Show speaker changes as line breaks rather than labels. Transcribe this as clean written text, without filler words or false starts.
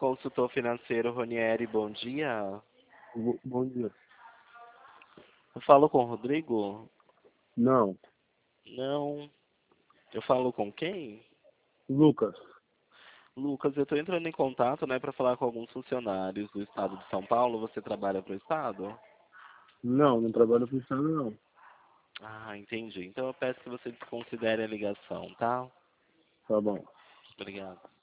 consultor financeiro Ronieri, bom dia.
Bom dia.
Eu falo com o Rodrigo?
Não,
Não. Eu falo com quem?
Lucas.
Lucas, eu estou entrando em contato, né, para falar com alguns funcionários do estado de São Paulo. Você trabalha para o estado?
Não trabalho com Estado, não.
Ah, entendi. Então eu peço que você desconsidere a ligação, tá?
Tá bom.
Obrigado.